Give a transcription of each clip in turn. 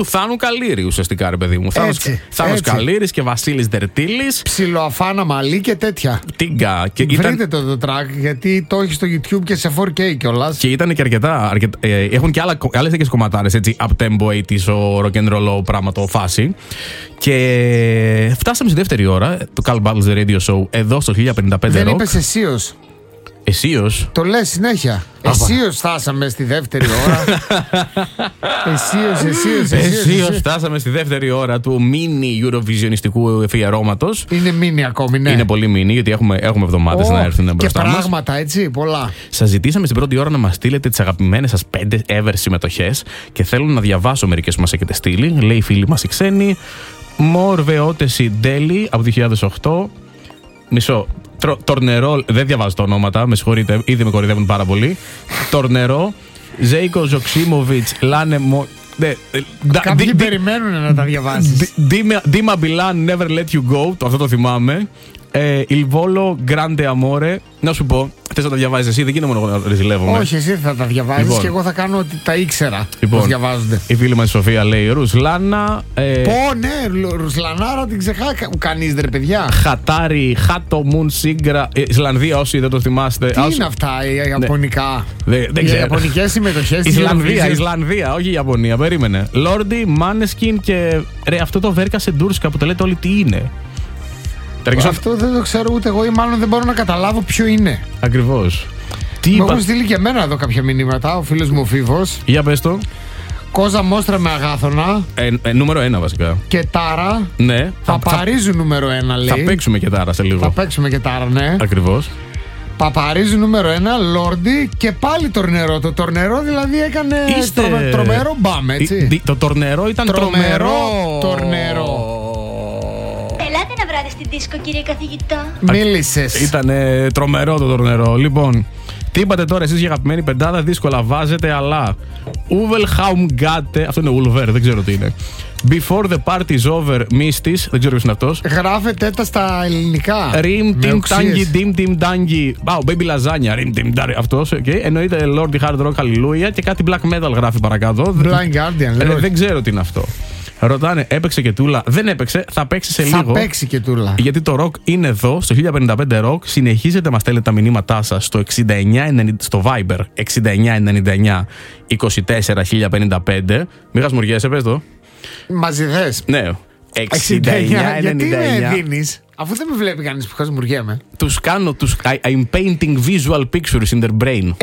του Θάνου Καλήρη ουσιαστικά, ρε παιδί μου. Θάνος Καλήρης και Βασίλης Δερτήλης. Ψιλοαφάνα μαλλί και τέτοια. Τίγκα. Βρείτε το track, γιατί το έχει στο YouTube και σε 4K κιόλας. Και ήταν και αρκετά. Έχουν και άλλες τέτοιες κομματάρες, έτσι, up-tempo 80's, ο rock and roll πράγμα, το φάση. Και φτάσαμε στη δεύτερη ώρα, το Carl Battles The Radio Show, εδώ στο 1055 Δεν Rock. είπες εσείως. Εσείως. Το λες συνέχεια. Εσείως φτάσαμε στη δεύτερη ώρα. Εσείως φτάσαμε στη δεύτερη ώρα του mini Eurovisionιστικού εφιερώματος. Είναι mini ακόμη, ναι. Είναι πολύ mini, γιατί έχουμε εβδομάδες να έρθουν μπροστά μας. Και πράγματα, έτσι, πολλά. Σας ζητήσαμε στην πρώτη ώρα να μας στείλετε τις αγαπημένες σας 5 ever συμμετοχές και θέλω να διαβάσω μερικές που μας έχετε στείλει. Λέει η φίλη μας η ξένη. Μορβεότεση Ντέλη από 2008. Μισό. Τορνερό, δεν διαβάζω τα ονόματα, με συγχωρείτε, ήδη με κορυδεύουν πάρα πολύ. Τορνερό, Ζέικο Ζοξίμοβιτς, Λάνε Μο. Κάποιοι περιμένουν να τα διαβάσεις. Δήμα Μπιλάν, Never Let You Go, αυτό το θυμάμαι. Ιλβόλο, Grande Amore. Να σου πω, θες να τα διαβάζεις εσύ, δεν γίνεται μόνο να ρεζιλεύομαι. Όχι, εσύ θα τα διαβάζεις, λοιπόν, και εγώ θα κάνω ότι τα ήξερα. Λοιπόν, πώς διαβάζονται. Η φίλη μας η Σοφία λέει Ρουσλάνα. Ναι, Ρουσλανάρα την κανείς, ρε παιδιά. Χατάρι, Χάτο Μουν Σύγκρα. Ισλανδία, όσοι δεν το θυμάστε. Τι είναι αυτά, οι Ιαπωνικά? Δεν ξέρω. Οι Ιαπωνικές συμμετοχές. Ισλανδία, όχι η Ιαπωνία, περίμενε. Λόρντι, Μάνεσκιν και. Ρε, αυτό το Βέρκα Σεντούρσκα που το λέτε όλοι τι είναι. Αυτό δεν το ξέρω ούτε εγώ, ή μάλλον δεν μπορώ να καταλάβω ποιο είναι. Ακριβώς. Μου έχουν στείλει και εμένα εδώ κάποια μηνύματα, ο φίλος μου ο Φίβος. Για πες το. Κόζα Μόστρα με Αγάθωνα. Νούμερο 1 βασικά. Και Τάρα. Ναι. Παπαρίζου νούμερο 1 λέει. Θα παίξουμε και Τάρα σε λίγο. Θα παίξουμε και Τάρα, ναι. Ακριβώς. Παπαρίζου νούμερο 1, Λόρντι και πάλι Τορνερό. Το Τορνερό δηλαδή έκανε τρομερό μπαμ, έτσι. Το Τορνερό ήταν τρομερό. Τορνερό. Ελάτε να βράτε στην δίσκο, κύριε καθηγητά. Μίλησες. Ήτανε τρομερό το Τορνερό. Λοιπόν, τι είπατε τώρα εσείς για αγαπημένη πεντάδα? Δύσκολα βάζετε, αλλά Ουβελχαουμγκάτε. Αυτό είναι Ουλβέρ, δεν ξέρω τι είναι. Before the party's over, Mistis. Δεν ξέρω ποιος είναι αυτός. Γράφετε τα στα ελληνικά. Rim, Tim Tangy, Dim Dim Tangy. Baby Lasagna, Rim Dim Tangy. Αυτός, εννοείται Lordy Hard Rock, Hallelujah. Και κάτι black metal γράφει παρακάτω. Blind Guardian, δεν ξέρω τι είναι αυτό. Ρωτάνε, έπαιξε και Τούλα? Δεν έπαιξε, θα παίξει σε λίγο. Θα παίξει και Τούλα. Γιατί το rock είναι εδώ, στο 1055 Rock. Συνεχίζετε, μας στέλνετε τα μηνύματά σας στο 69, στο Viber 6999 24 1055. Μη χασμουριέσαι, πες το. Μαζί θες. Ναι. 6999. Γιατί με δίνεις, αφού δεν με βλέπει κανείς που χασμουριέμαι. Τους κάνω, I'm painting visual pictures in their brain.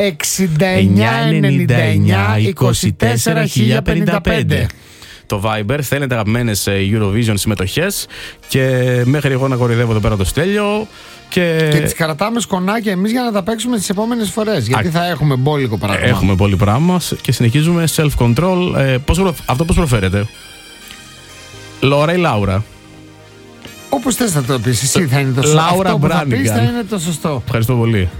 6999 24 1055. Το Viber, στέλνετε αγαπημένες Eurovision συμμετοχές και μέχρι εγώ να κορυδεύω εδώ πέρα το Στέλιο. Και τις κρατάμε σκονάκια εμείς για να τα παίξουμε τις επόμενες φορές. Γιατί θα έχουμε μπόλικο πράγμα. Έχουμε πολύ πράγμα και συνεχίζουμε self-control. Αυτό πώς προφέρεται? Λόρα ή Λάουρα? Όπως θες να το πεις, εσύ θα είναι το σωστό. Λάουρα Αυτό που θα πεις θα Μπράνιγκαν. είναι το σωστό. Ευχαριστώ πολύ.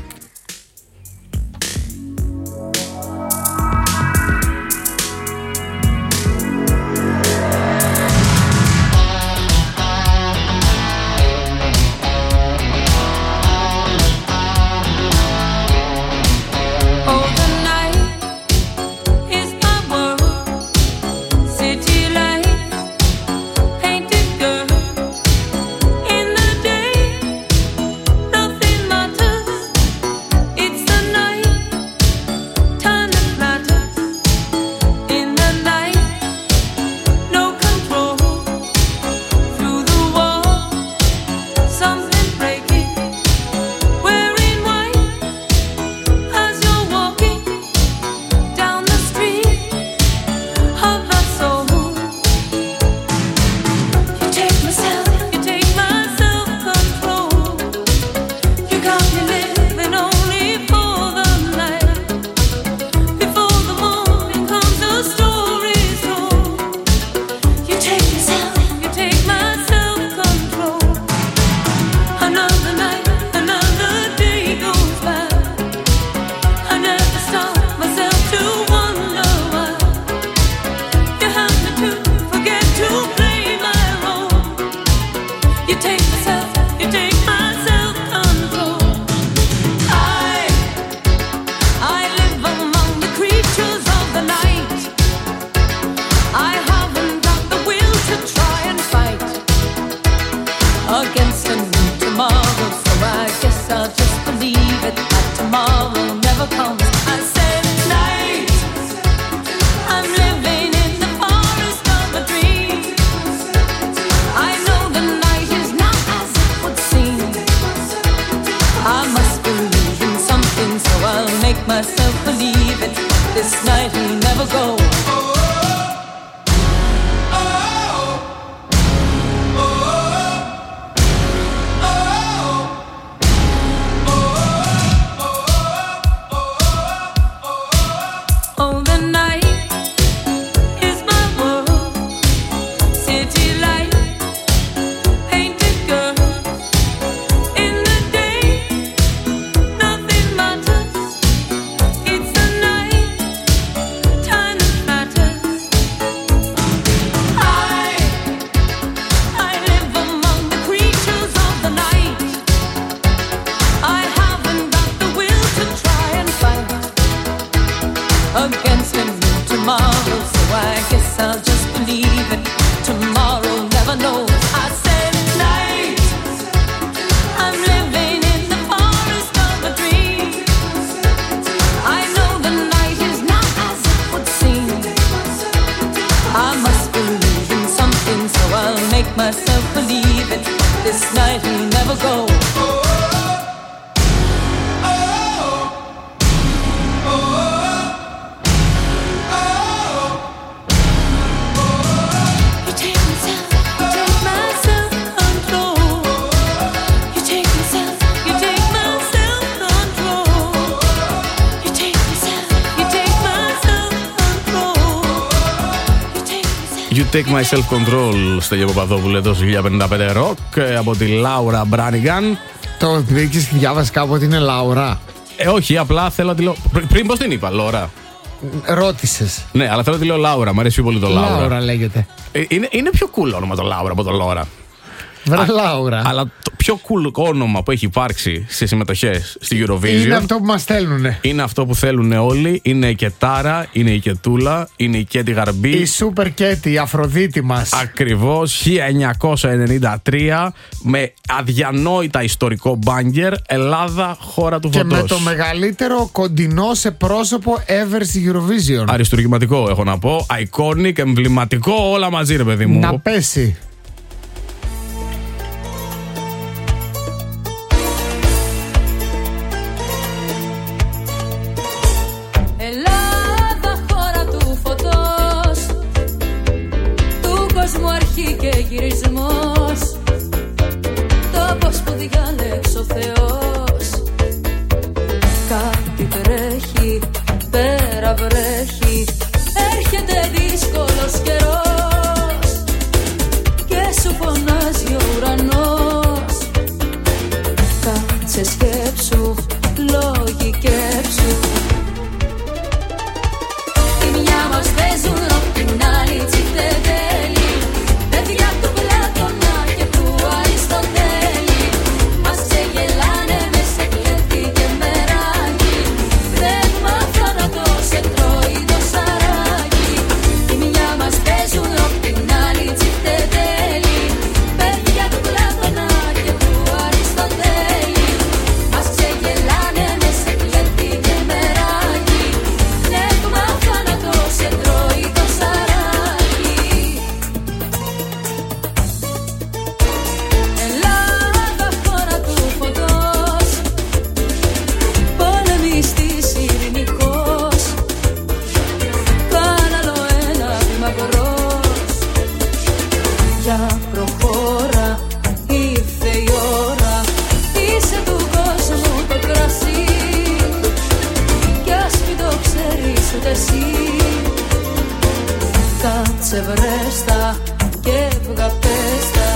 I'll just believe it. Tomorrow never knows. I said night. I'm living in the forest of a dream. I know the night is not as it would seem. I must believe in something, so I'll make myself believe it. This night will never go. You Take My Self Control, Στέλιο Παπαδόπουλο, εδώ στο 1055 Rock, από τη Λάουρα Μπράνιγκαν. Το δείξεις και διάβασες κάπου ότι είναι Λάουρα. Όχι, απλά θέλω να τη λέω. Πριν πώς την είπα, Λόρα? Ρώτησες. Ναι, αλλά θέλω να τη λέω Λάουρα, μου αρέσει πιο πολύ το Λάουρα. Λάουρα λέγεται. Είναι πιο cool όνομα το Λάουρα από το Λόρα. Λάουρα. Αλλά το πιο cool όνομα που έχει υπάρξει στις συμμετοχές στη Eurovision είναι αυτό που μας στέλνουνε. Είναι αυτό που θέλουν όλοι. Είναι η Κετάρα, είναι η Κετούλα, είναι η Κέτη Γαρμπή. Η Σούπερ Κέτη, η Αφροδίτη μας. Ακριβώς, 1993, με αδιανόητα ιστορικό μπάγκερ, Ελλάδα, χώρα του φωτός. Και με το μεγαλύτερο κοντινό σε πρόσωπο ever στη Eurovision. Αριστουργηματικό έχω να πω. Iconic, εμβληματικό, όλα μαζί ρε παιδί μου. Να πέσει. Και γυρισμός, τόπος που διάλεξε ο Θεός. Κάτι τρέχει, πέρα βρέχει, έρχεται δύσκολος καιρός και σου φωνάζει ο ουρανός. Κάτσε σκέψου, λόγοι κέψου. Η μια μας παίζουν απ' την άλλη τσιφτετέλη. Κάτσε βρέστα και βγαπέστα.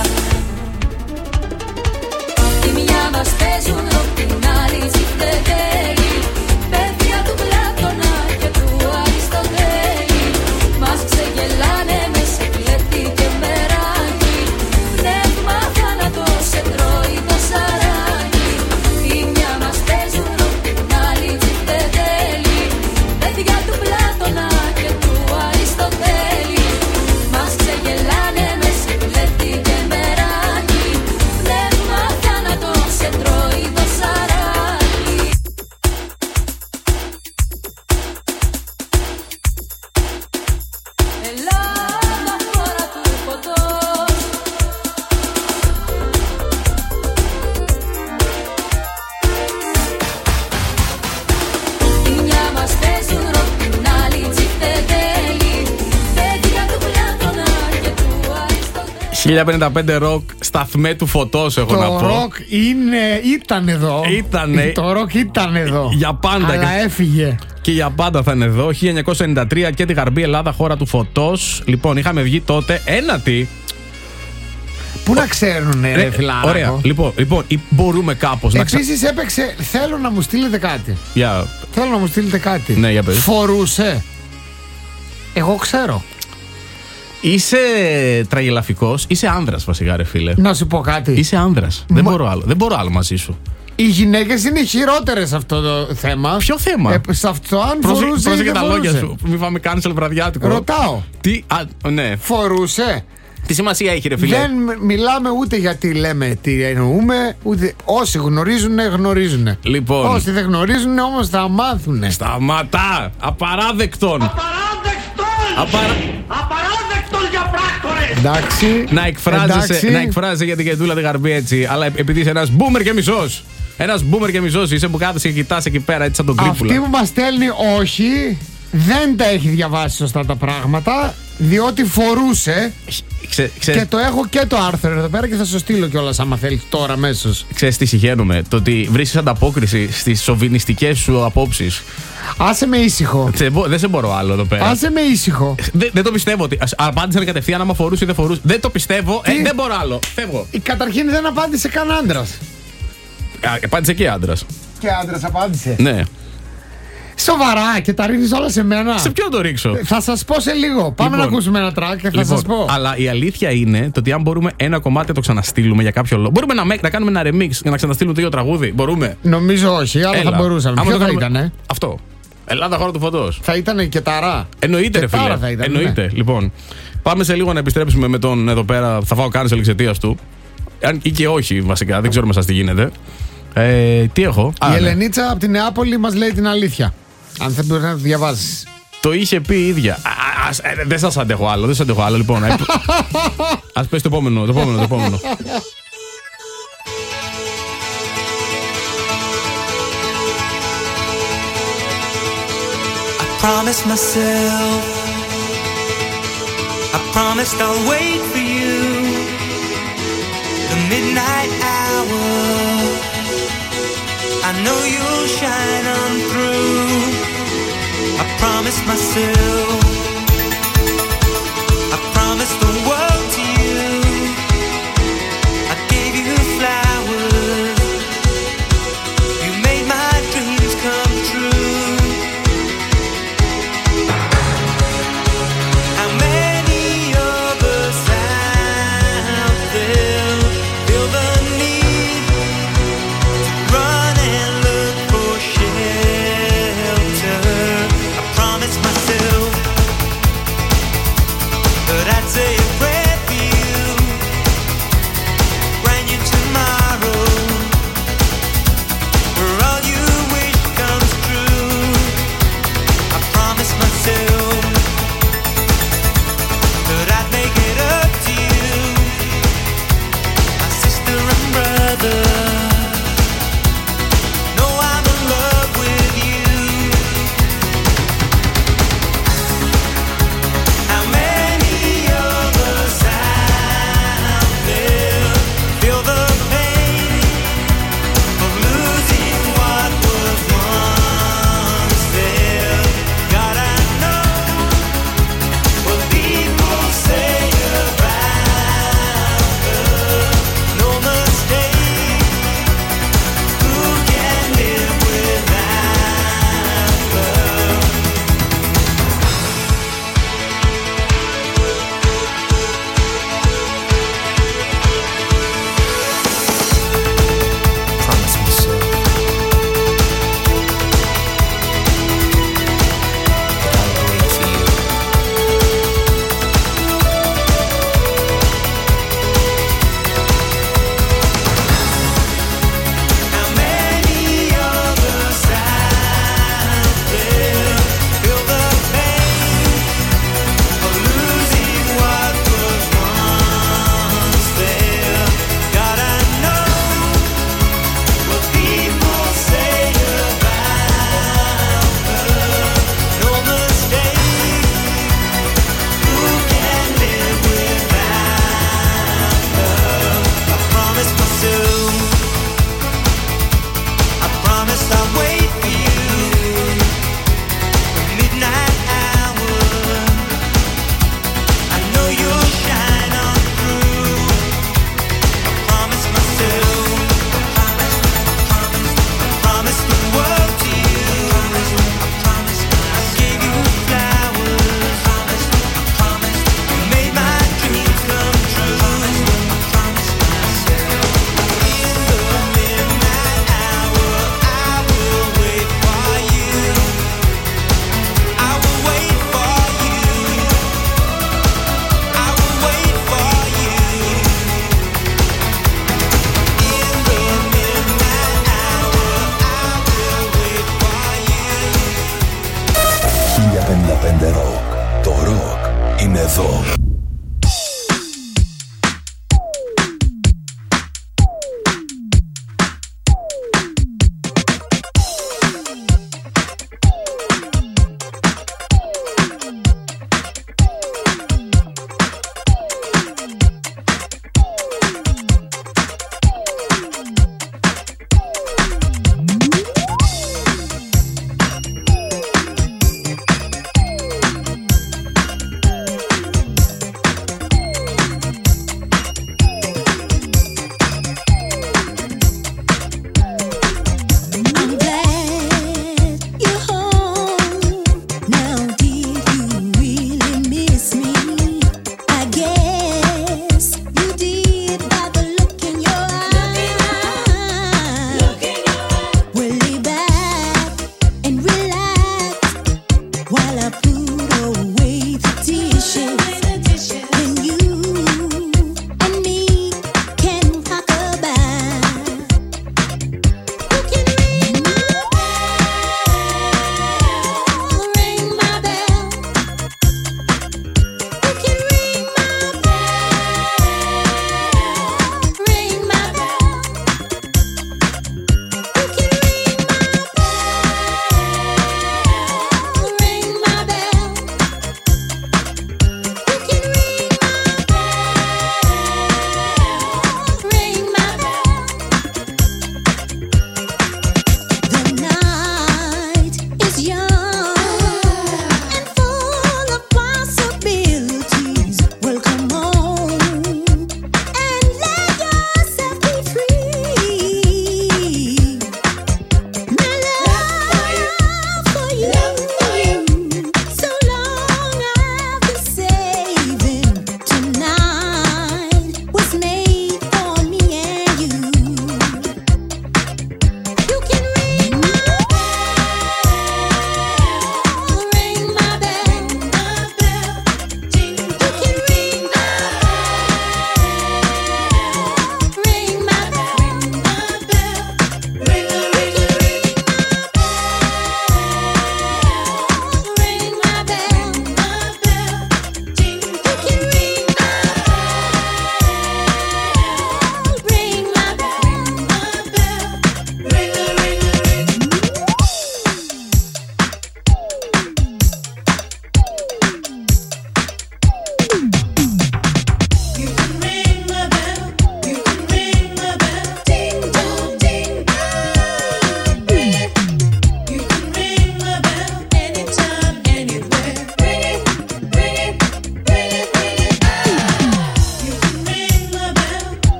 Τη μια μας παίζουν απ' την άλλη τσιφτετέλη. Παιδιά του Πλάτωνα και του Αριστοτέλη. Μας ξεγελάνε με σεκλέτη και μεράκι. Πνεύμα θάνατο σε τρώει το σαράκι. Τη μια μας παίζουν απ' την άλλη τσιφτετέλη. Παιδιά του Πλάτωνα και του Αριστοτέλη. Μας ξεγελάνε με σικλέτη και μεράκι. Πνεύμα θάνατο σε τρώει το σαράκι. Ελλάδα, χώρα του φωτός. Η μια μας παίζουν ροκ, την άλλη τσιφτετέλη. Παιδιά του Πλάτωνα και του Αριστοτέλη. 1055 Rock, σταθμέ του φωτός έχω να Το πω. ροκ ήταν εδώ. Ήτανε. Το ροκ ήταν εδώ. Για πάντα. Αλλά έφυγε. Και για πάντα θα είναι εδώ. 1993 και τη Γαρμπή, Ελλάδα, χώρα του φωτός. Λοιπόν, είχαμε βγει τότε ένατη. Πού να ξέρουνε, ρε φιλάρακο. Ωραία. Λοιπόν, μπορούμε κάπως να Επίσης έπαιξε. Θέλω να μου στείλετε κάτι. Για... Θέλω να μου στείλετε κάτι. Ναι, για πες. Φορούσε. Εγώ ξέρω. Είσαι τραγελαφικός, είσαι άνδρας βασικά, ρε φίλε. Να σου πω κάτι. Είσαι άνδρας. Δεν μπορώ άλλο μαζί σου. Οι γυναίκες είναι χειρότερες σε αυτό το θέμα. Ποιο θέμα? Σε αυτό, αν φορούσε. Πρόσεχε τα λόγια σου. Μην πάμε cancel βραδιάτικο. Ρωτάω. Τι, ναι. Φορούσε. Τι σημασία έχει, ρε φίλε? Δεν μιλάμε ούτε γιατί λέμε τι εννοούμε, ούτε όσοι γνωρίζουν. Λοιπόν. Όσοι δεν γνωρίζουν όμως θα μάθουν. Σταματά! Απαράδεκτον! Απαράδεκτος για πράκτορες! Εντάξει. Να εκφράζεσαι για την Κεντούλα τη Γαρμπή έτσι, αλλά επειδή είσαι ένας μπούμερ και μισός. Ένας μπούμερ και μισός είσαι που κάθεσαι και κοιτάς εκεί πέρα έτσι σαν τον Κρύπουλα. Αυτή που μας στέλνει όχι, δεν τα έχει διαβάσει σωστά τα πράγματα, διότι φορούσε. Και το έχω και το άρθρο εδώ πέρα και θα σου στείλω κιόλας άμα θέλει τώρα αμέσως. Ξέρεις τι συχαίνομαι? Το ότι βρίσκεις ανταπόκριση στις σοβινιστικές σου απόψεις. Άσε με ήσυχο. Δεν σε μπορώ άλλο εδώ πέρα. Άσε με ήσυχο. Δεν το πιστεύω ότι απάντησαν κατευθείαν άμα φορούσε ή δεν φορούσε. Δεν το πιστεύω. Δεν μπορώ άλλο. Φεύγω. Καταρχήν δεν απάντησε καν άντρας. Απάντησε και άντρας. Και άντρας απάντησε. Ναι. Σοβαρά και τα ρίχνεις όλα σε μένα. Σε ποιον το ρίξω? Θα σας πω σε λίγο. Πάμε να ακούσουμε ένα track και θα σας πω. Αλλά η αλήθεια είναι το ότι αν μπορούμε ένα κομμάτι να το ξαναστείλουμε για κάποιο λόγο. Μπορούμε να κάνουμε ένα remix για να ξαναστείλουμε το ίδιο τραγούδι. Μπορούμε. Νομίζω όχι, αλλά θα μπορούσαμε. Ποιο θα ήτανε? Αυτό. Ελλάδα, χώρα του φωτός. Θα ήτανε και ταρά. Εννοείται, ρε φίλε. Εννοείται. Ναι. Λοιπόν, πάμε σε λίγο να επιστρέψουμε με τον εδώ πέρα. Θα φάω cancel εξαιτίας του. Αν ή και όχι, βασικά. Δεν ξέρουμε σας τι γίνεται. Τι έχω? Η Ελενίτσα από την Νεάπολη μας λέει την αλήθεια. Αν δεν μπορεί να το διαβάσεις. Το είχε πει η ίδια. Δεν σας αντέχω άλλο. Λοιπόν, ας πες το επόμενο. Promised myself, I promised I'll wait for you, the midnight hour, I know you'll shine on through. I promised myself, I promised the world to you, I gave you flowers, you made my dreams come true.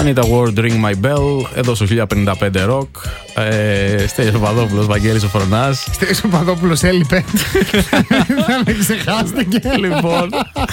Anita Ward, Ring My Bell. Εδώ στο 1055 Rock. Στέλιος Παπαδόπουλος, Βαγγέλης ο Φρονάς. Στέλιος Παπαδόπουλος έλειπε. Δεν με ξεχάστηκε. Λοιπόν.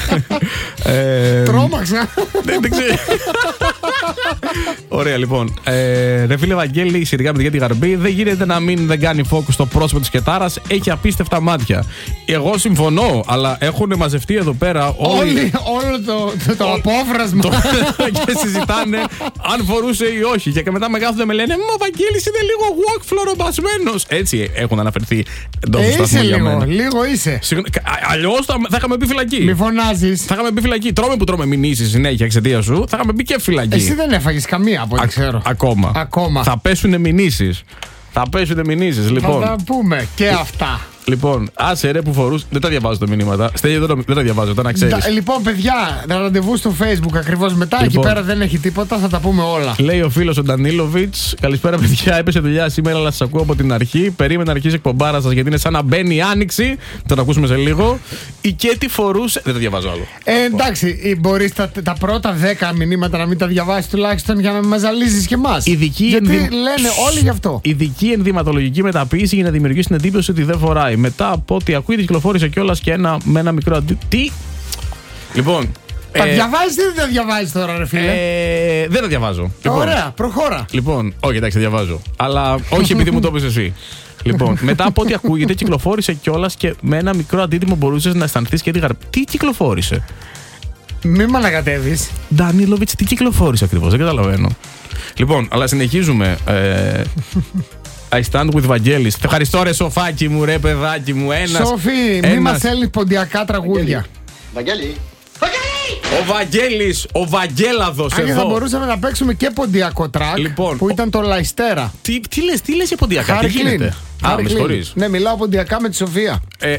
Τρόμαξα. Δεν ξέρω. Ωραία, λοιπόν. Ρε φίλε Βαγγέλη, σχετικά με τη Γέτη Γαρμπή, δεν γίνεται να μην δεν κάνει focus στο πρόσωπο της Κετάρας. Έχει απίστευτα μάτια. Εγώ συμφωνώ, αλλά έχουν μαζευτεί εδώ πέρα όλοι. Όλο το απόφρασμα. Και συζητάνε αν φορούσε ή όχι. Και μετά με κάθονται με λένε: Μα ο Βαγγέλης είναι λίγο walk φλωρομπασμένος. Έτσι έχουν αναφερθεί εντός του σταθμού για μένα. Λίγο είσαι. Αλλιώς θα είχαμε μπει φυλακή. Μη φωνάζεις. Θα είχαμε μπει φυλακή. Τρώμε που τρώμε μηνύσεις συνέχεια εξαιτία σου. Θα είχαμε μπει και φυλακή. Εσύ δεν έφαγες καμία από ό,τι ξέρω. Ακόμα. Θα πέσουνε μηνύσεις. Λοιπόν. Θα τα πούμε και αυτά. Λοιπόν, άσε ρε που φορούσε. Δεν τα διαβάζω τα μηνύματα. Στέλιο, δεν τα διαβάζω, να ξέρεις. Λοιπόν, παιδιά, ραντεβού στο Facebook ακριβώς μετά. Λοιπόν, εκεί πέρα δεν έχει τίποτα, θα τα πούμε όλα. Λέει ο φίλος ο Ντανίλοβιτς: Καλησπέρα, παιδιά. Έπεσε δουλειά σήμερα, αλλά σας ακούω από την αρχή. Περίμενα να αρχίσει εκπομπάρα σας γιατί είναι σαν να μπαίνει η άνοιξη. Θα το ακούσουμε σε λίγο. Η Κέτη φορούσε. Δεν τα διαβάζω άλλο. Εντάξει, μπορείς τα πρώτα 10 μηνύματα να μην τα διαβάσεις τουλάχιστον για να μην μας ζαλίζεις και εμάς. Γιατί λένε όλοι γι' αυτό. Ειδική ενδυματολογική μεταποίηση για να δημιουργήσει την εντύπωση ότι δεν φοράει. Μετά από ό,τι ακούει, κυκλοφόρησε κιόλας και με ένα μικρό Τι. Λοιπόν. Τα διαβάζεις ή δεν τα διαβάζεις τώρα, ρε φίλε? Δεν τα διαβάζω. Ωραία, προχώρα. Λοιπόν, όχι, εντάξει, τα διαβάζω. Αλλά όχι επειδή μου το είπες εσύ. Λοιπόν, μετά από ό,τι ακούγεται, κυκλοφόρησε κιόλας και με ένα μικρό αντίτιμο μπορούσες να αισθανθείς και τη Γαρμπή. Τι κυκλοφόρησε? Μη με ανακατεύεις. Ντανίλοβιτς, τι κυκλοφόρησε ακριβώς? Δεν καταλαβαίνω. Λοιπόν, αλλά συνεχίζουμε. I stand with Βαγγέλης. Ευχαριστώ ρε σοφάκι μου, ρε παιδάκι μου. Σοφή, μη μας έλει ποντιακά τραγούδια. Βαγγέλη. Ο Βαγγέλης, ο Βαγγέλαδος εδώ. Αν θα μπορούσαμε να παίξουμε και ποντιακό τρακ, λοιπόν, που ήταν το Λαϊστέρα. Τι λες για ποντιακά, τι γίνεται? Με συγχωρείς. Ναι, μιλάω ποντιακά με τη Σοφία.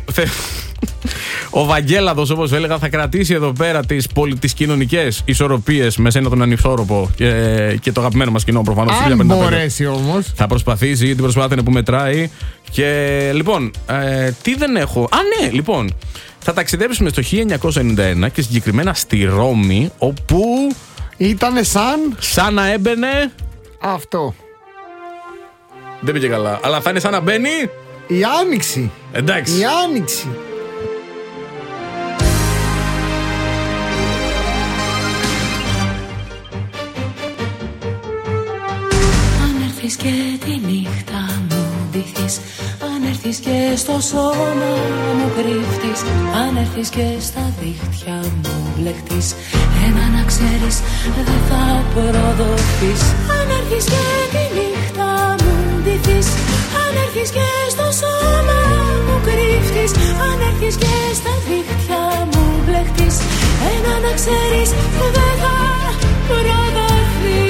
Ο Βαγγέλαδος, όπως έλεγα, θα κρατήσει εδώ πέρα τις κοινωνικές ισορροπίες με σένα τον ανισόρροπο και το αγαπημένο μας κοινό προφανώς. Αν μπορέσει όμως. Θα προσπαθήσει, την προσπάθεια είναι που μετράει. Και λοιπόν, τι δεν έχω. Ναι, λοιπόν. Θα ταξιδέψουμε στο 1991 και συγκεκριμένα στη Ρώμη, όπου ήτανε σαν να έμπαινε αυτό. Δεν πήγε καλά, αλλά θα είναι σαν να μπαίνει η Άνοιξη. Εντάξει. Η Άνοιξη. Αν έρθεις και τη νύχτα μου ντυθείς, αν έρθεις και στο σώμα μου κρύφτεις, αν έρθεις και στα δίχτυα μου μπλεχτείς, ένα να ξέρεις δεν θα προδοθείς. Αν έρθεις και τη νύχτα μου ντυθείς, αν έρθεις και στο σώμα μου κρύφτεις, αν έρθεις και στα δίχτυα μου μπλεχτείς, ένα να ξέρεις δεν θα προδοθείς.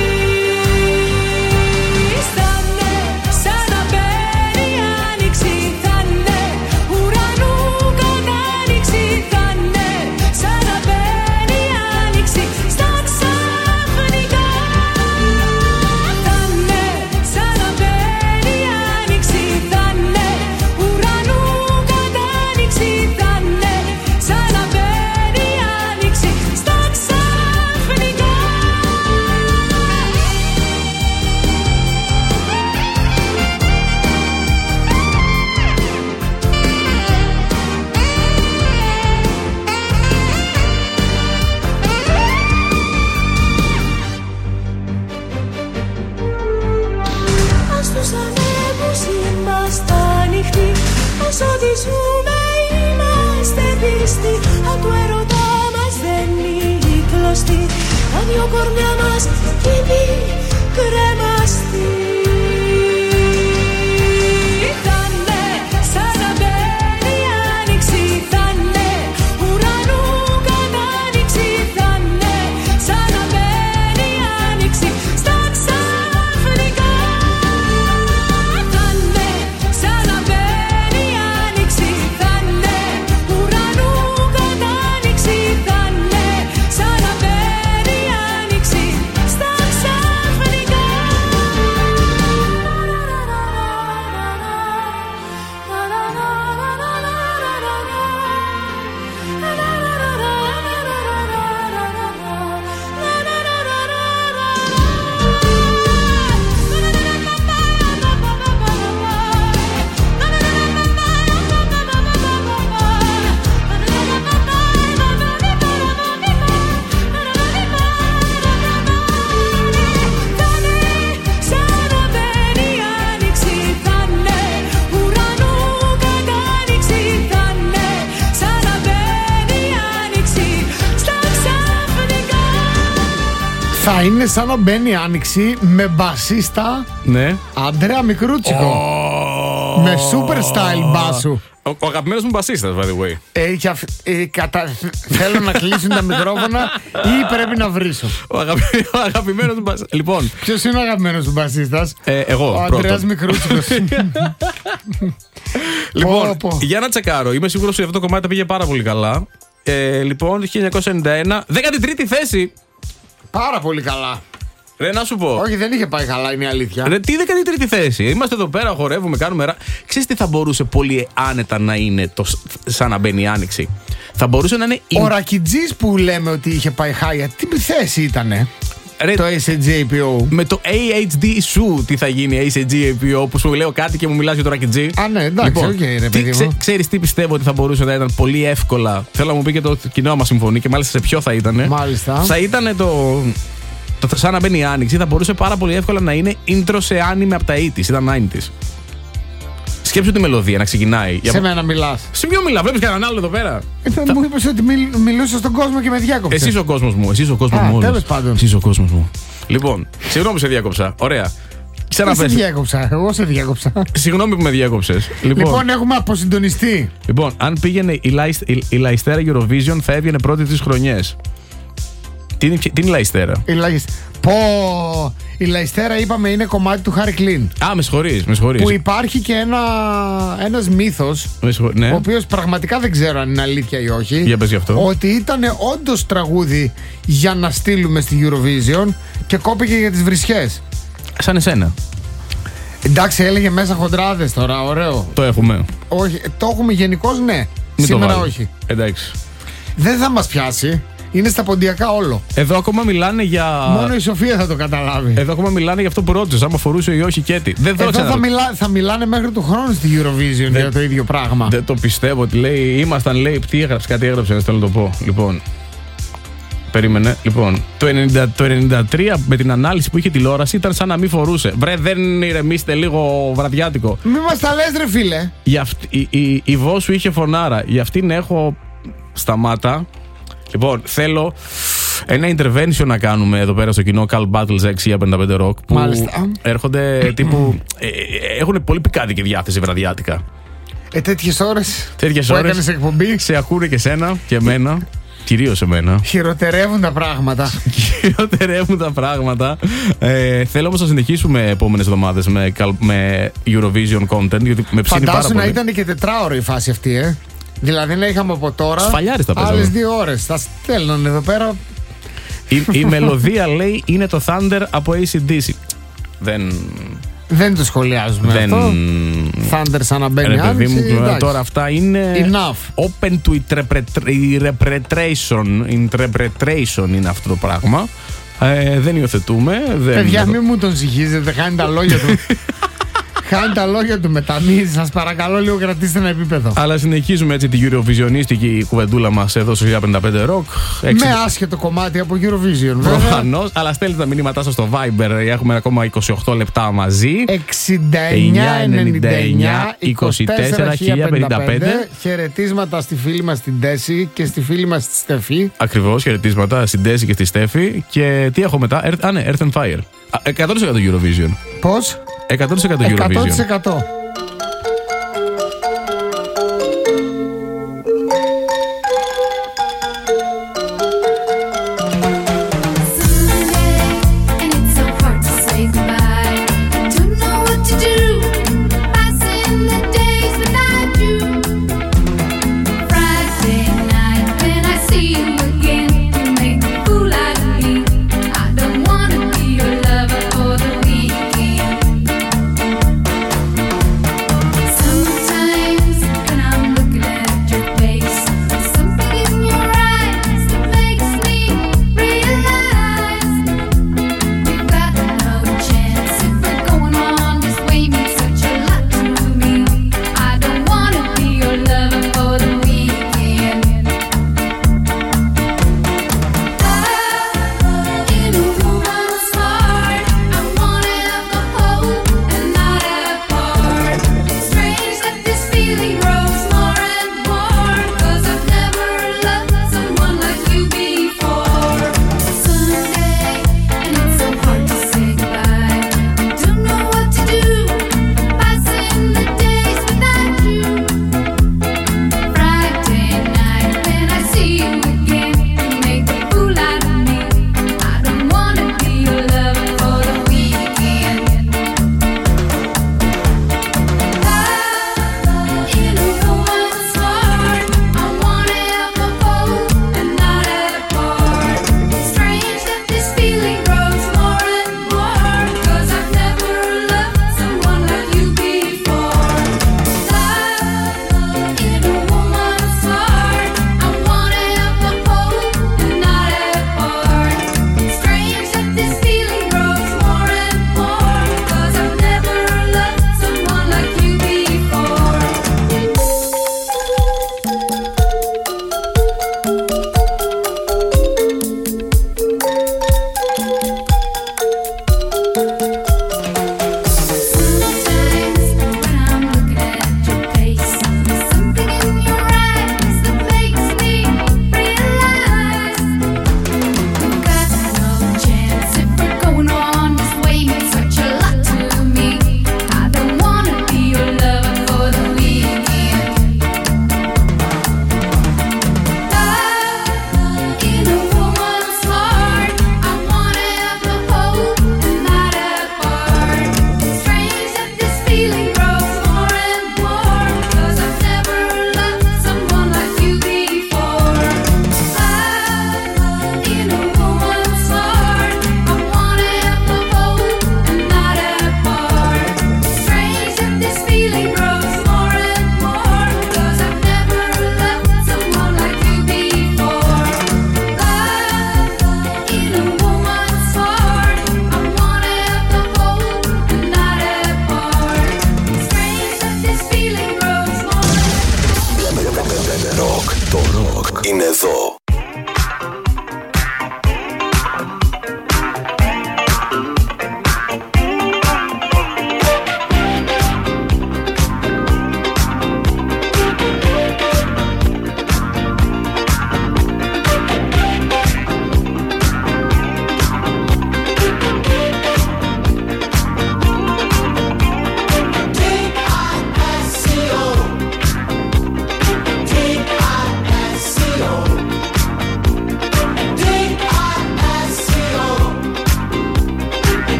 Όσο ζούμε είμαστε πίστοι, αν του έρωτα μας δεν είναι κλωστή, τα δυο κορμιά μας κοιμή κρεμαστή. Ήτανε σαν να μπαίνει η άνοιξη, ήτανε ουρανού κατάνοιξη, ήτανε σαν να μπαίνει η άνοιξη στα ξαφνικά. Ήτανε σαν να μπαίνει η άνοιξη, ήτανε ουρανού κατάνοιξη, ήτανε σαν να μπαίνει η άνοιξη στα ξαφνικά. Θα είναι σαν να μπαίνει άνοιξη με μπασίστα Αντρέα Μικρούτσικο. Με super style μπάσου. Ο αγαπημένος μου μπασίστας, by the way. Θέλω να κλείσουν τα μικρόφωνα ή πρέπει να βρίσω. Ο αγαπημένος μου μπασίστας. Λοιπόν, ποιος είναι ο αγαπημένος μου μπασίστας? Εγώ. Ο Αντρέας Μικρούτσικος. Λοιπόν, για να τσεκάρω. Είμαι σίγουρος ότι αυτό το κομμάτι πήγε πάρα πολύ καλά. Λοιπόν, 1991, 13η θέση. Πάρα πολύ καλά. Ρε, να σου πω. Όχι, δεν είχε πάει καλά, είναι η αλήθεια. Ρε, τι 13η θέση. Είμαστε εδώ πέρα, χορεύουμε, κάνουμε. Ξέρεις τι θα μπορούσε πολύ άνετα να είναι σαν να μπαίνει η άνοιξη? Θα μπορούσε να είναι. Ο Ρακιτζής που λέμε ότι είχε πάει χάγια, τι θέση ήτανε? Ρε, το ACGAPO. Με το AHD σου τι θα γίνει, ACGAPO, που σου λέω κάτι και μου μιλάς για το Ρακιτζή. Α, ναι, εντάξει, λοιπόν, ρε παιδί μου. Ξέρεις τι πιστεύω ότι θα μπορούσε να ήταν πολύ εύκολα? Θέλω να μου πει και το κοινό μας συμφωνεί και μάλιστα σε ποιο θα ήτανε. Μάλιστα. Θα ήτανε το σαν να μπαίνει η άνοιξη, θα μπορούσε πάρα πολύ εύκολα να είναι intro σε άνιμε από τα 80's, ήταν 90's. Σκέψου τη μελωδία να ξεκινάει. Σε μένα μιλάς? Σε ποιον μιλά, βλέπεις κανέναν άλλο εδώ πέρα? Μου είπες ότι μιλούσα στον κόσμο και με διάκοψες. Εσύ ο κόσμος μου, εσύ ο κόσμος μου. Τέλος πάντων. Εσύ ο κόσμος μου. Λοιπόν, συγγνώμη σε διάκοψα. Ωραία. Σε διάκοψα, εγώ σε διάκοψα. Συγγνώμη που με διάκοψες. Λοιπόν, έχουμε αποσυντονιστεί. Λοιπόν, αν πήγαινε η Λαϊστέρα Eurovision, θα έβγαινε πρώτη τις χρονιές. Τι είναι η Λαϊστέρα? Η Λαϊστέρα είπαμε είναι κομμάτι του Χάρη Κλίν. Α, με συγχωρείς. Που υπάρχει και ένας μύθος, ναι. ο οποίος πραγματικά δεν ξέρω αν είναι αλήθεια ή όχι. Για πες γι' αυτό. Ότι ήταν όντως τραγούδι για να στείλουμε στη Eurovision και κόπηκε για τις βρισιές. Σαν εσένα. Εντάξει, έλεγε μέσα χοντράδες τώρα, ωραίο. Το έχουμε. Όχι, το έχουμε γενικώς, ναι. Μην σήμερα όχι. Εντάξει. Δεν θα μας πιάσει. Είναι στα ποντιακά όλο. Εδώ ακόμα μιλάνε για. Μόνο η Σοφία θα το καταλάβει. Εδώ ακόμα μιλάνε για αυτό που ρώτησες, άμα φορούσε ή όχι και τι. Εδώ θα μιλάνε μέχρι του χρόνου στη Eurovision για το ίδιο πράγμα. Δεν το πιστεύω ότι λέει. Ήμασταν, λέει. Τι έγραψε, κάτι έγραψε, θέλω να το πω. Λοιπόν. Περίμενε. Λοιπόν, το 93 με την ανάλυση που είχε τηλεόραση ήταν σαν να μην φορούσε. Βρε, δεν ηρεμήστε λίγο βραδιάτικο. Μη μας τα λες, ρε φίλε. Η Βό σου είχε φωνάρα. Για αυτήν έχω. Σταμάτα. Λοιπόν, ένα intervention να κάνουμε εδώ πέρα στο κοινό Call Battles 655 Rock. Που μάλιστα. Έρχονται τύπου. Έχουν πολύ πικάντικη διάθεση βραδιάτικα. Τέτοιες ώρες που έκανες εκπομπή. Σε ακούνε και σένα και εμένα. Κυρίως εμένα. Χειροτερεύουν τα πράγματα. Θέλω όμως να συνεχίσουμε επόμενες εβδομάδες με Eurovision content. Γιατί με ψήνει πάρα πολύ. Να ήταν και τετράωρο η φάση αυτή, Δηλαδή να είχαμε από τώρα άλλες 2 ώρες. Θα στέλνανε εδώ πέρα. Η μελωδία λέει είναι το Thunder από AC/DC. Δεν το σχολιάζουμε αυτό. Thunder σαν να μπαίνει άνοιξη. Τώρα αυτά είναι enough. Open to interpretation είναι αυτό το πράγμα. Δεν υιοθετούμε. Παιδιά, μην μου τον συγχύζετε, χάνει τα λόγια του. Χάνει τα λόγια του μετά. Σας παρακαλώ λίγο, κρατήστε ένα επίπεδο. Αλλά συνεχίζουμε έτσι τη Eurovisionistική κουβεντούλα μας εδώ στο 1055 Rock. Με άσχετο κομμάτι από Eurovision. Προφανώς, αλλά στέλνετε τα μηνύματά σας στο Viber. Έχουμε ακόμα 28 λεπτά μαζί. 69-99-24-1055. Χαιρετίσματα στη φίλη μας την Τέση και στη φίλη μας τη Στεφή. Ακριβώς, χαιρετίσματα στην Τέση και στη Στέφη. Και τι έχω μετά? Ναι, Earth and Fire. 100% Eurovision. Πώς? 100% Eurovision. 100%.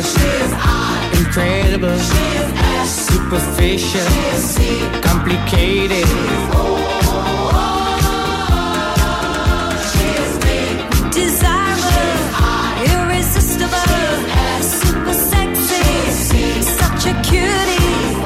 delirious, incredible, superficial, complicated. Desirable, irresistible, super sexy, such a cutie.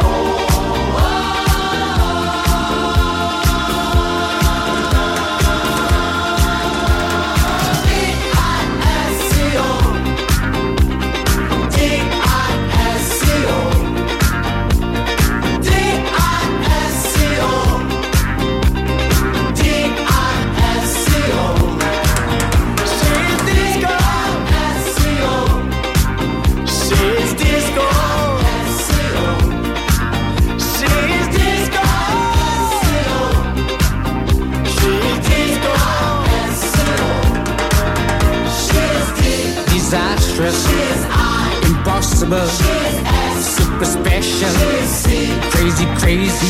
Disastrous, impossible, super special, crazy, crazy.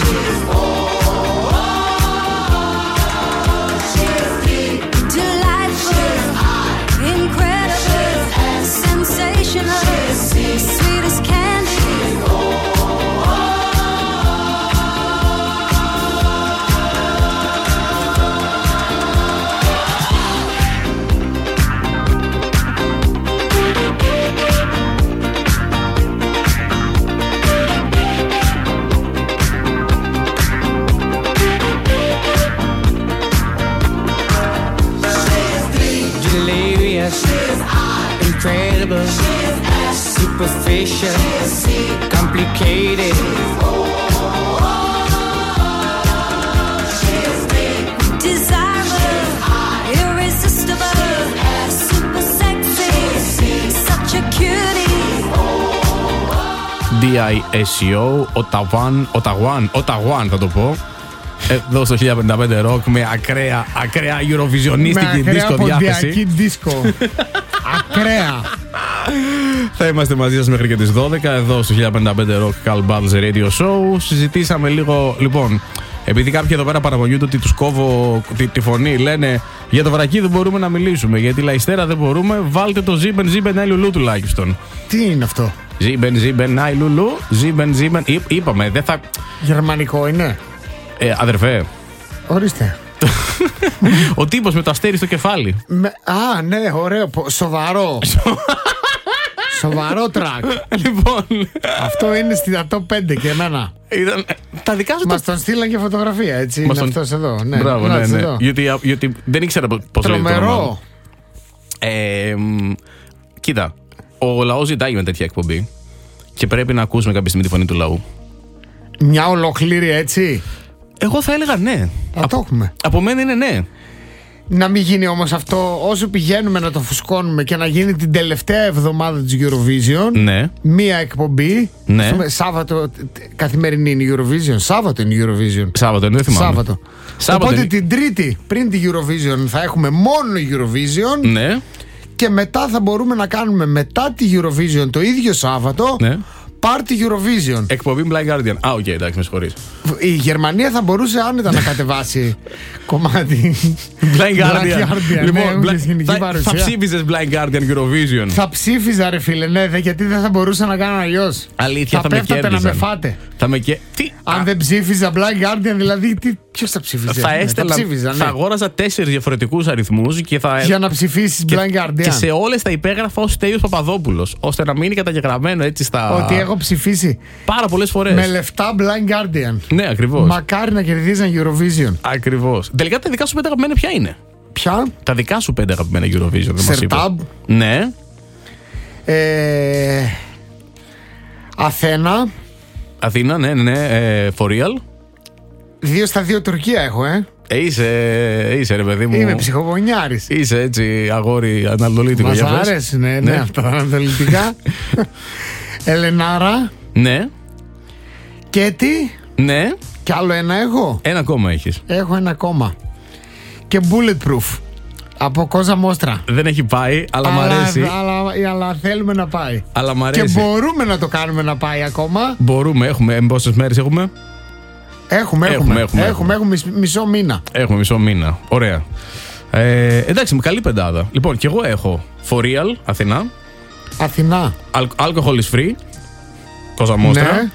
Delightful, incredible, sensational, sweet as candy. Incredible, superficial, complicated. Desirable, irresistible, super sexy, such a cutie. DISCO, Otawan θα το πω. Εδώ στο 1055 Rock με ακραία Eurovisionίστικη δίσκο διάθεση. Δίσκο. Ακραία. Θα είμαστε μαζί σας μέχρι και τις 12 εδώ στο 1055 Rock Carl Battles Radio Show. Συζητήσαμε λίγο, λοιπόν, επειδή κάποιοι εδώ πέρα παραπονιούνται ότι τους κόβω τη φωνή, λένε για το βρακί δεν μπορούμε να μιλήσουμε, γιατί λαϊστέρα δεν μπορούμε, βάλτε το Ζίμπεν Άι Λουλού τουλάχιστον. Τι είναι αυτό? Ζίμπεν Άι Λουλού, Ζίμπεν. Είπαμε, δεν θα. Γερμανικό είναι. Αδερφέ. Ορίστε. Ο τύπος με το αστέρι στο κεφάλι. Α, ναι, ωραίο. Σοβαρό. Σοβαρό τρακ. Λοιπόν. Αυτό είναι στη top 5 και εμένα. Τα δικά σου. Μας τον στείλαν και φωτογραφία, έτσι. Είναι αυτός εδώ. Ναι. Μπράβο, ναι. Γιατί δεν ήξερα πώς λέει. Τρομερό. Κοίτα, ο λαός ζητάει με τέτοια εκπομπή και πρέπει να ακούσουμε κάποια στιγμή τη φωνή του λαού. Μια ολόκληρη, έτσι. Εγώ θα έλεγα ναι. Θα το έχουμε. Από μένα είναι ναι. Να μην γίνει όμως αυτό όσο πηγαίνουμε να το φουσκώνουμε και να γίνει την τελευταία εβδομάδα της Eurovision. Ναι. Μία εκπομπή. Ναι. Σάββατο, καθημερινή είναι η Eurovision. Σάββατο είναι η Eurovision. Σάββατο είναι, δεν θυμάμαι. Σάββατο. Οπότε είναι. Την Τρίτη πριν τη Eurovision θα έχουμε μόνο Eurovision. Ναι. Και μετά θα μπορούμε να κάνουμε μετά τη Eurovision το ίδιο Σάββατο. Ναι. Party Eurovision. Εκπομπή Blind Guardian. Α, οκ, εντάξει, με συγχωρείς. Η Γερμανία θα μπορούσε άνετα να κατεβάσει κομμάτι Blind Guardian. Λοιπόν, θα ψήφιζες Blind Guardian Eurovision? Θα ψήφιζα, ρε φίλε, ναι, γιατί δεν θα μπορούσα να κάνω αλλιώς. Αλήθεια, θα πέφτατε να με φάτε. Αν δεν ψήφιζα Blind Guardian, δηλαδή, ποιος θα ψήφιζε? Θα αγόραζα 4 διαφορετικούς αριθμούς για να ψηφίσεις Blind Guardian. Και σε όλες θα υπέγραφα ως Στέλιος Παπαδόπουλος, ώστε να μείνει καταγεγραμμένο έτσι στα. Ότι έχω ψηφίσει πάρα πολλές φορές. Με λεφτά Blind Guardian. Ναι, ακριβώς. Μακάρι να κερδίζαν Eurovision. Ακριβώς. Τελικά τα δικά σου 5 αγαπημένα ποια είναι? Ποια? Τα δικά σου 5 αγαπημένα Eurovision. Σερτάμπ. Ναι. Αθήνα, ναι. For real. 2-2 Τουρκία έχω, Είσαι ρε παιδί μου. Είμαι ψυχογονιάρης. Είσαι έτσι αγόρι ανατολίτικο. Μας αρέσει, ναι, αυτά τα ανατολιτικά. Ελενάρα. Ναι. Και τι? Ναι. Κι άλλο ένα έχω. Ένα ακόμα έχεις. Έχω ένα ακόμα. Και Bulletproof. Από Κόζα Μόστρα. Δεν έχει πάει, αλλά μ' αρέσει. Αλλά θέλουμε να πάει. Αλλά μ' αρέσει. Και μπορούμε να το κάνουμε να πάει ακόμα. Μπορούμε, έχουμε. Πόσες μέρες έχουμε? Έχουμε μισό μήνα. Έχουμε μισό μήνα. Ωραία. Εντάξει, με καλή πεντάδα. Λοιπόν, και εγώ έχω For Real, Αθηνά. Αθηνά. Alcohol is free. Cosa Nostra. Ναι.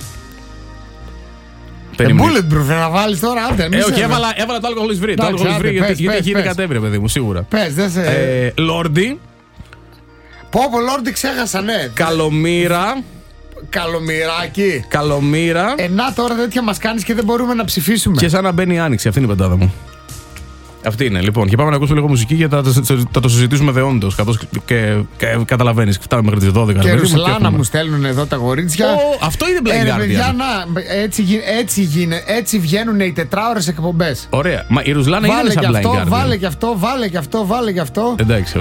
Bulletproof να βάλεις τώρα, άντε. Όχι, έβαλα το alcohol is free. Το alcohol is free γιατί έχει ήδη κατέβει, παιδί μου, σίγουρα. Πες, δεν σε. Lordi. Πω, Lordi ξέχασα, ναι. Καλομήρα. Καλομηράκι. Καλομήρα. Να τώρα τέτοια μας κάνεις και δεν μπορούμε να ψηφίσουμε. Και σαν να μπαίνει η άνοιξη, αυτή είναι η πεντάδα μου. Αυτή είναι, λοιπόν. Και πάμε να ακούσουμε λίγο μουσική και θα το συζητήσουμε δεόντως. Καθώς και καταλαβαίνεις, φτάνουμε μέχρι τις 12. Και Ρουσλάνα μου στέλνουν εδώ τα γορίτσια. Αυτό είναι Blind Guardian. Παιδιά, έτσι βγαίνουν οι τετράωρες εκπομπές. Ωραία. Μα η Ρουσλάνα είναι σαν Blind Guardian. Βάλε και αυτό, βάλε και αυτό, βάλε και αυτό. Εντάξει.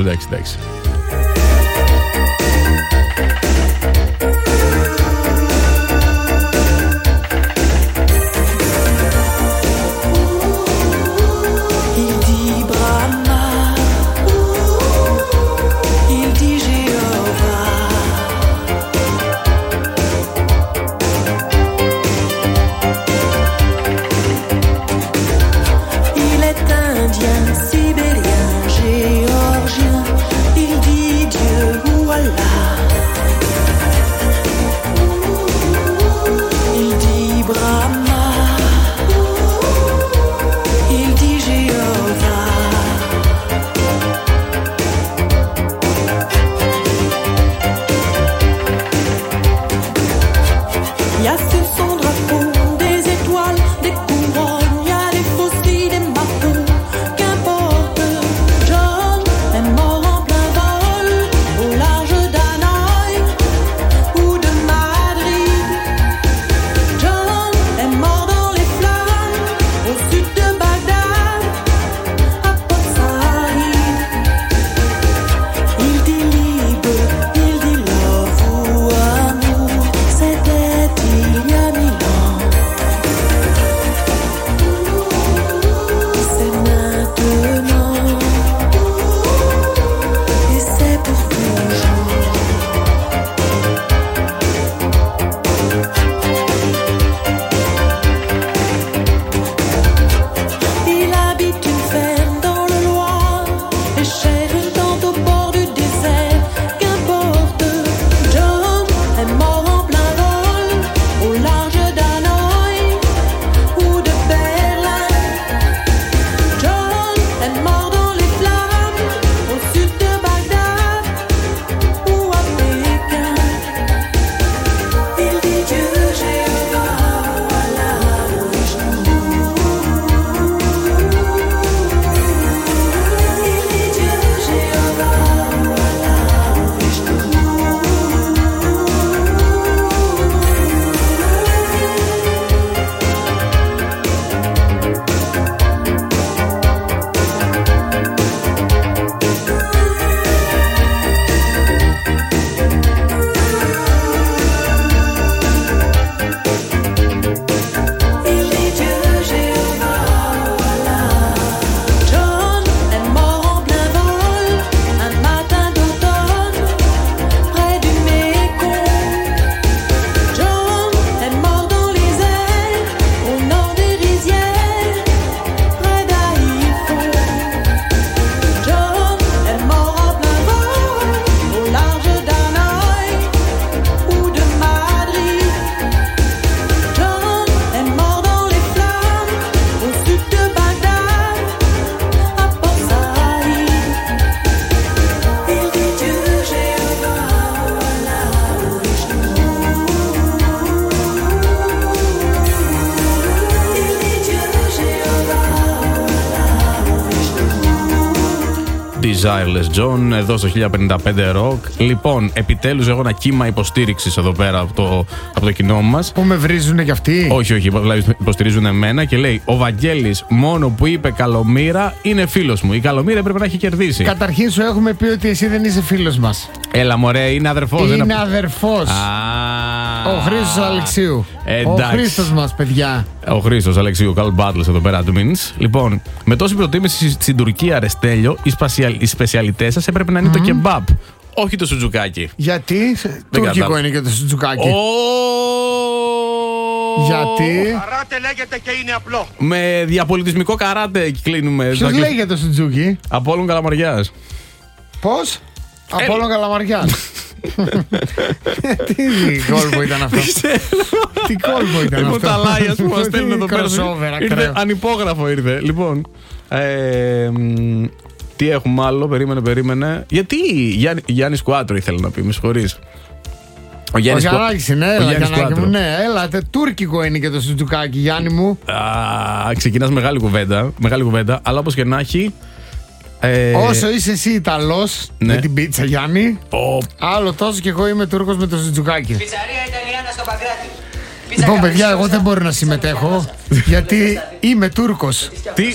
Desireless John, εδώ στο 1055 Rock. Λοιπόν, επιτέλους έχω ένα κύμα υποστήριξης εδώ πέρα από το κοινό μας. Που με βρίζουνε κι αυτοί. Όχι, υποστηρίζουν εμένα και λέει: ο Βαγγέλης μόνο που είπε Καλομήρα είναι φίλος μου. Η Καλομήρα έπρεπε να έχει κερδίσει. Καταρχήν σου έχουμε πει ότι εσύ δεν είσαι φίλος μας. Έλα, μωρέ, είναι αδερφός. Είναι αδερφός. Ο Χρήστος Αλεξίου. Ο Χρήστος μας, παιδιά. Ο Χρήστος Αλεξίου, Carl Battles εδώ πέρα, admins. Λοιπόν, με τόση προτίμηση στην Τουρκία, Ρεστέλιο, οι σπεσιαλιτές σας έπρεπε να είναι το κεμπάπ. Όχι το σουτζουκάκι. Γιατί? Τουρκικό είναι και το σουτζουκάκι. Γιατί? Καράτε λέγεται και είναι απλό. Με διαπολιτισμικό καράτε κλείνουμε. Ποιος λέει για το σουτζούκι? Απόλλων Καλαμαριάς. Πώς? Απόλλων Καλαμαριάς. Τι κόλπο ήταν αυτό? Τι κόλπο ήταν αυτό? Τα λάια που μας στέλνουν εδώ πέρα. Ήρθε ανυπόγραφο ήρθε. Λοιπόν, τι έχουμε άλλο? Περίμενε. Γιατί Γιάννη Κουάτρο ήθελε να πει, με συγχωρείς. Ο Γιαννάκης είναι, έλα Γιαννάκη μου, ναι, έλα, τουρκικό είναι και το σουτζουκάκι, Γιάννη μου. Ξεκινάς μεγάλη κουβέντα, αλλά όπως και να έχει. Όσο είσαι εσύ Ιταλός, ναι, με την πίτσα, Γιάννη, άλλο τόσο και εγώ είμαι Τούρκος με το σουτζουκάκι. Πιτσαρία Ιταλιάνα στο Παγκράτη. Λοιπόν, παιδιά, εγώ δεν μπορώ να συμμετέχω γιατί είμαι Τούρκος. Τι?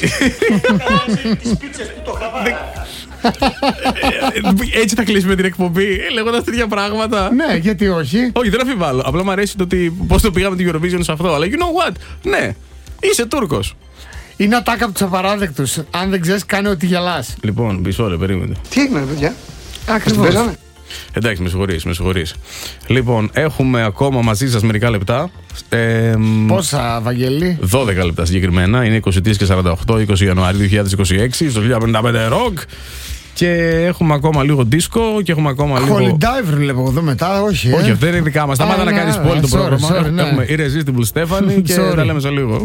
Έτσι θα κλείσουμε την εκπομπή, λέγοντας τέτοια πράγματα. Ναι, γιατί όχι? Όχι, δεν αμφιβάλλω. Απλά μου αρέσει το ότι πώς το πήγαμε την Eurovision σε αυτό. Αλλά you know what? Ναι, είσαι Τούρκος. Είναι ατάκα από τους απαράδεκτους. Αν δεν ξέρεις, κάνε ότι γελάς. Λοιπόν, μισό λεπτό, περίμενε. Τι έγινε, παιδιά? Ακριβώς. Εντάξει, με συγχωρείς. Λοιπόν, έχουμε ακόμα μαζί σας μερικά λεπτά. Πόσα, Βαγγέλη? 12 λεπτά συγκεκριμένα. Είναι 23:48, 20 Ιανουαρίου 2026, στο 1055 Rock. Και έχουμε ακόμα λίγο δίσκο και έχουμε ακόμα λίγο. Holy Diver βλέπω εδώ μετά, όχι. Όχι, αυτά είναι δικά μας. Σταμάτα να κάνεις πόλη το πρόγραμμα. Έχουμε Irresistible Stephanie και τα λέμε σε λίγο.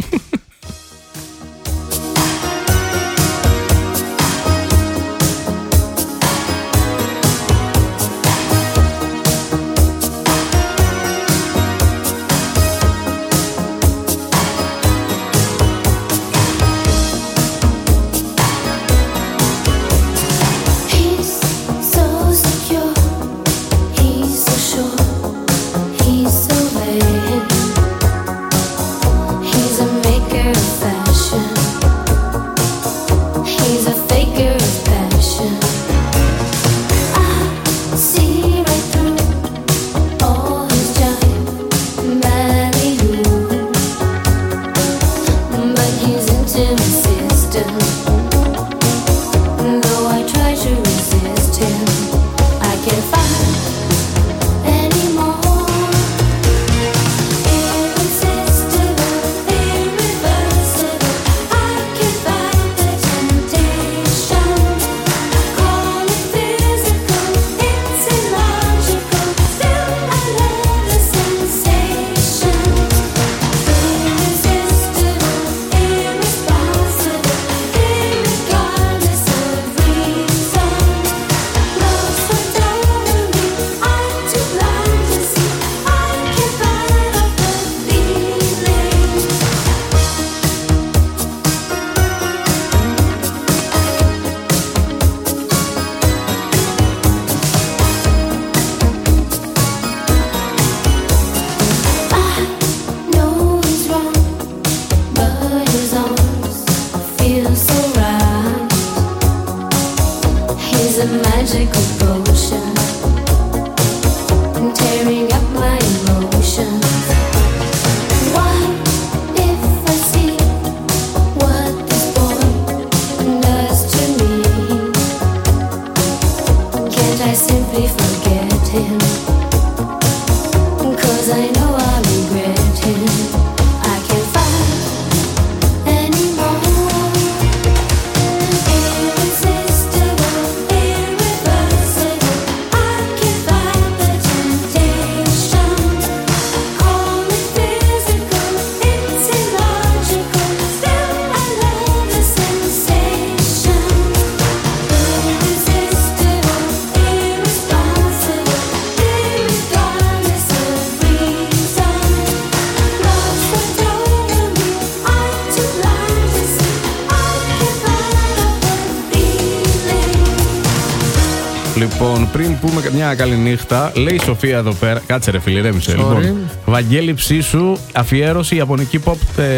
Λοιπόν, πριν πούμε μια καλή νύχτα, λέει η Σοφία εδώ πέρα. Κάτσε ρε φίλε, ρέμισε. Λοιπόν, Βαγγέλη Ψήσου, αφιέρωση Ιαπωνική pop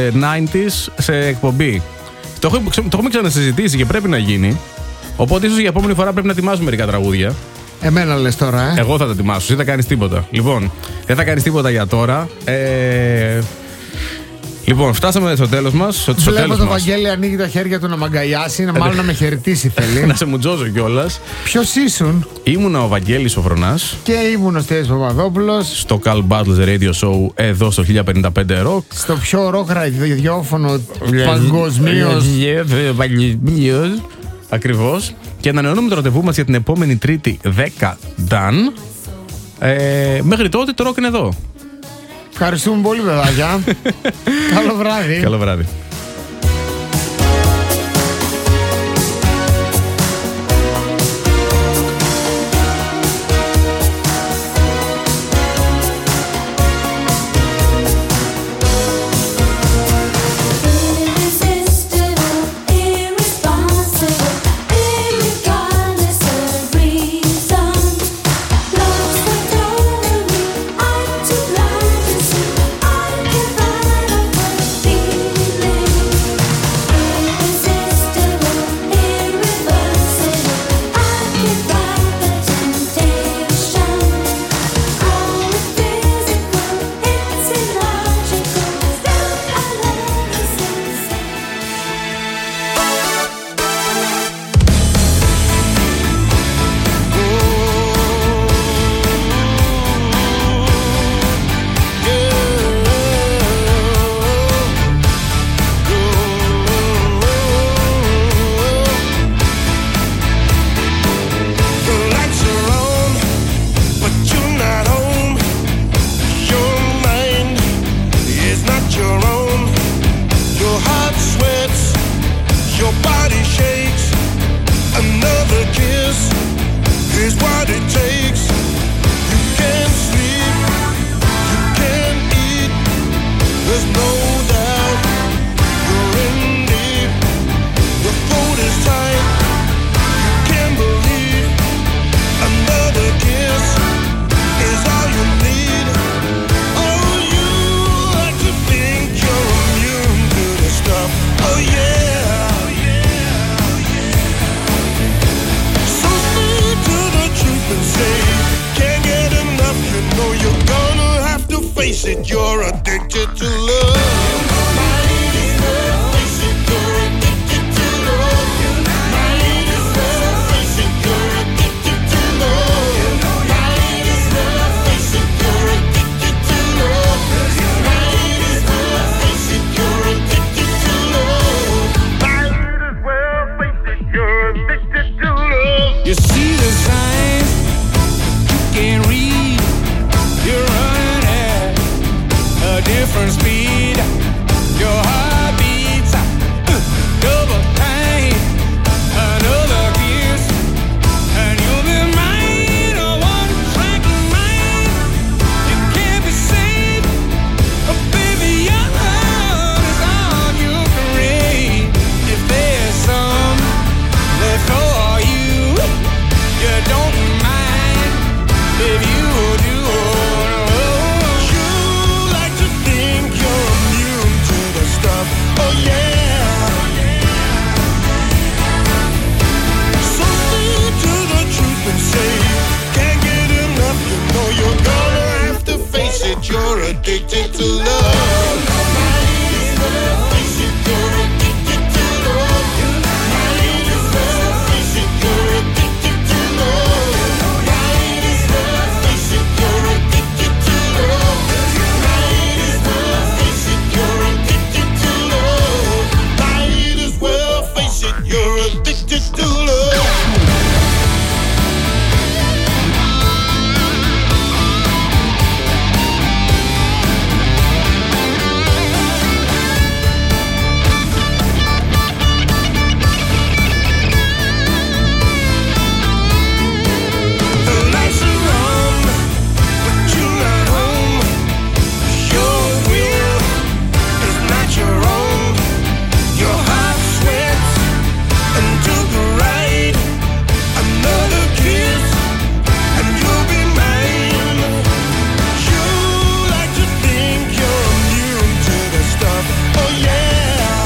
90s σε εκπομπή. Το έχουμε ξανασυζητήσει και πρέπει να γίνει. Οπότε ίσως για επόμενη φορά πρέπει να ετοιμάσουμε μερικά τραγούδια. Εμένα λες τώρα, Εγώ θα τα ετοιμάσω, εσύ δεν θα κάνεις τίποτα. Λοιπόν, δεν θα κάνεις τίποτα για τώρα. Λοιπόν, φτάσαμε στο τέλος μας. Βλέπω το Βαγγέλη ανοίγει τα χέρια του να μ' αγκαλιάσει, μάλλον να με χαιρετήσει θέλει. Να σε μουτζώσω κιόλας. Ποιος ήσουν? Ήμουνα ο Βαγγέλης ο Φρονάς. Και ήμουν ο Στέλιος Παπαδόπουλος. Στο Carl Battles Radio Show εδώ στο 1055 Rock. Στο πιο rock ραδιόφωνο παγκοσμίως. Ακριβώς. Και ανανεώνουμε το ραντεβού μας για την επόμενη Τρίτη 10 Dan. Μέχρι τότε το ροκ είναι εδώ. Ευχαριστούμε πολύ, παιδάκια. Καλό βράδυ. Καλό βράδυ. You're addicted to love. You see the signs you can't read. You're running at a different speed. Your heart beats double time. Another kiss, and you'll be mine. A one-track mind. You can't be saved, baby. Your love is all you can read. If there's some left for you, you don't mind if you do. You like to think you're immune to the stuff. Oh yeah. So stick to the truth and say can't get enough. You know you're gonna have to face it. You're addicted to love. Face it, you're addicted to love. Might as well face it, you're addicted to love. Might as well face it, you're addicted to love. Might as well face it, you're addicted to love. Might as well face it, you're addicted to love. The lights are on, but you're not home. Your will is not your own. Your heart sweats and took a ride. Another kiss, and you'll be mine. You like to think you're immune to the stuff. Oh yeah.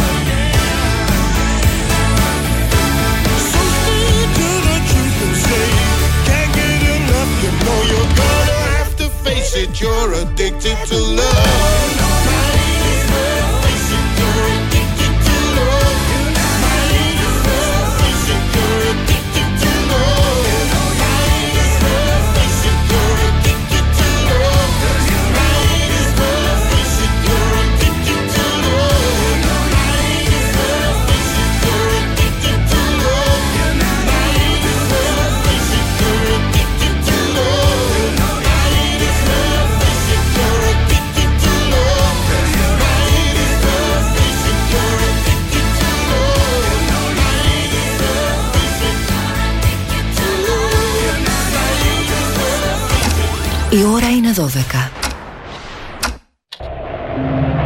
So stick to the truth and say can't get enough. You know you're gonna have to face it. You're addicted to love. Might as well face it. You're addicted to love. Might as well face it. You're addicted to love. Might as well face it. You're addicted to love. Might as well face it. You're addicted to love. Might as well face it. You're addicted to love. Might as well face it. You're addicted to love. Might as well face it. You're addicted to love. Might as well face it. You're addicted to love. Might as well face it. You're addicted to love. Η ώρα είναι 12.